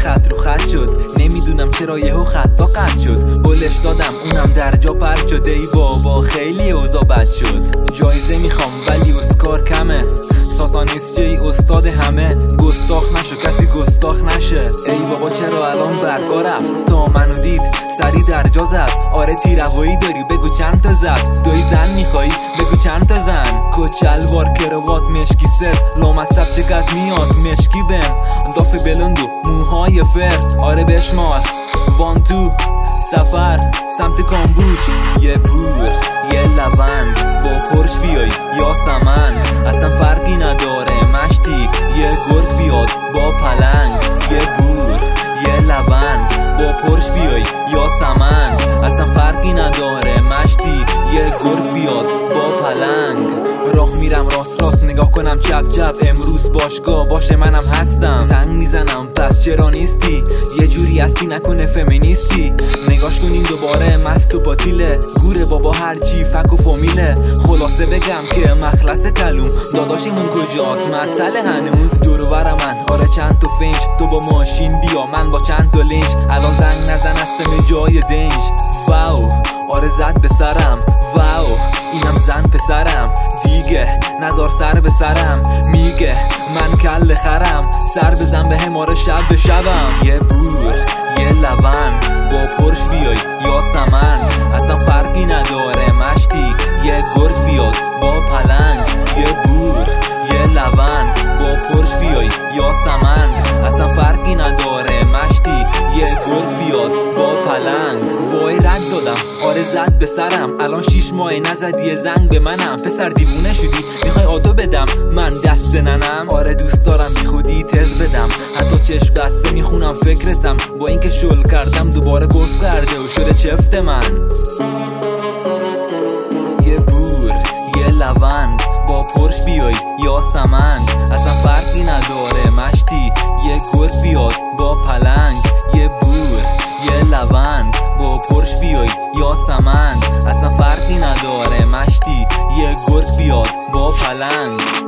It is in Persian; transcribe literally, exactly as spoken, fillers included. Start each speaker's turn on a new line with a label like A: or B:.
A: خط رو خط شد، نمیدونم چرا یهو خطا قطع شد. بلش دادم اونم در جا پرت شد. ای بابا خیلی اوضاع بد شد. جایزه میخوام ولی اسکار کمه، ساسانیست جی استاد همه. گستاخ نشو کسی گستاخ نشه. ای بابا چرا الان برگا رفت، تا منو دید سری در جا زد. آره تیروایی داری بگو چند تا زد. دوی زن میخوایی بگو چند تا زن. کچلوار کروات مشکی سر، لامصب چقدر میاد مشکی بم. داف بلند و موهای فر، آره بشمار وان تو سفر سمت کامبوج. یه بور یه لبن با پرش بیای یا سمن، اصلا فرقی نداره مشتی. یه گرگ بیاد با پلنگ. یه بور یه لبن با پرش بیای یا سمن، اصلا فرقی نداره مشتی. یه گرگ بیاد با پلنگ. راه میرم راست راست نگاه کنم چپ چپ، امروز باشگاه باشه منم هستم. زنگ میزنم پس چرا نیستی، یه جوری هستی نکنه فمینیستی. نگاش کنین دوباره مست و باطیله، گوره بابا هرچی فک و فامیله. خلاصه بگم که مخلص کلوم، داداشمون کجاست مطل هنوز. دور و بر من آره چند تا فنج، تو با ماشین بیا من با چند تا لنج. الان زنگ نزن استم جای دنج. واو آره زد به سرم، واو اینم زن پسرم. دیگه نزار سر به سرم، میگه من کل خرم. سر بزن به هم آره شب به شبم. یه بور یه لبن با پرش بیای یا سمن، اصلا فرقی نداره مشتی. یه گرگ بیاد با پلنگ. یه بور یه لبن با پرش بیای یا سمن، اصلا فرقی نداره مشتی. یه گرگ بیاد با پلنگ. وای رد دادم آره زد به سرم، الان شیش ماه نزدی زنگ به منم. پسر دیوونه شدی میخوای آدو بدم من دست ننم. آره دوست دارم بی خودی تز بدم، حتی چشم بسته میخونم فکرتم. با اینکه شل کردم دوباره گفت کرده و شده چفت من. یه بور یه لبن با پرش بیای یا سمن، اصلا فرقی نداره مشتی. یه گرگ بیاد با پلنگ. یه بور یه لبن با پرش بیای یا سمن، اصلا فرقی نداره مشتی. یه گرگ بیاد با پلنگ.